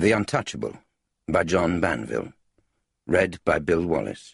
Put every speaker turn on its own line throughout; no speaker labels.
The Untouchable, by John Banville. Read by Bill Wallace.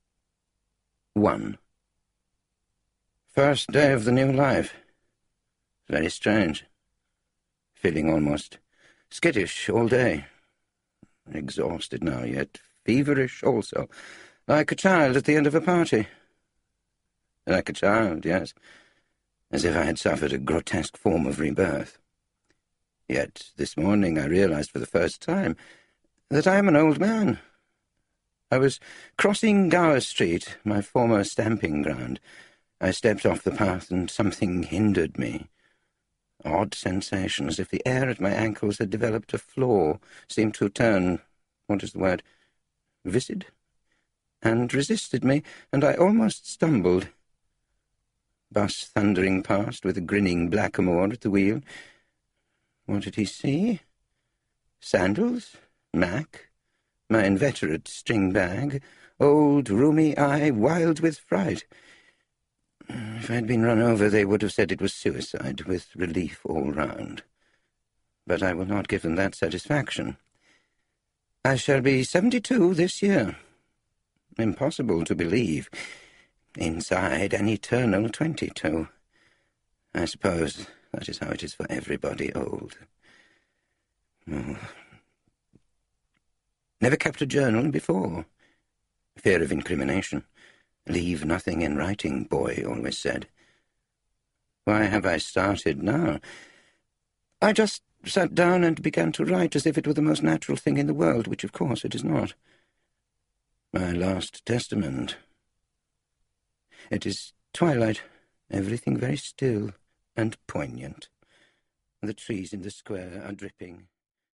1. First day of the new life. Very strange. Feeling almost skittish all day. Exhausted now, yet feverish also. Like a child at the end of a party. Like a child, yes. As if I had suffered a grotesque form of rebirth. Yet this morning I realized for the first time that I am an old man. I was crossing Gower Street, my former stamping ground. I stepped off the path and something hindered me. Odd sensation, as if the air at my ankles had developed a flaw, seemed to turn, what is the word, viscid, and resisted me, and I almost stumbled. Bus thundering past with a grinning blackamoor at the wheel. What did he see? Sandals, Mac, my inveterate string bag, old, roomy eye, wild with fright. If I had been run over, they would have said it was suicide, with relief all round. But I will not give them that satisfaction. I shall be 72 this year. Impossible to believe. Inside, an eternal 22. I suppose that is how it is for everybody old. Oh. Never kept a journal before. Fear of incrimination. Leave nothing in writing, boy always said. Why have I started now? I just sat down and began to write as if it were the most natural thing in the world, which of course it is not. My last testament. It is twilight, everything very still and poignant. The trees in the square are dripping.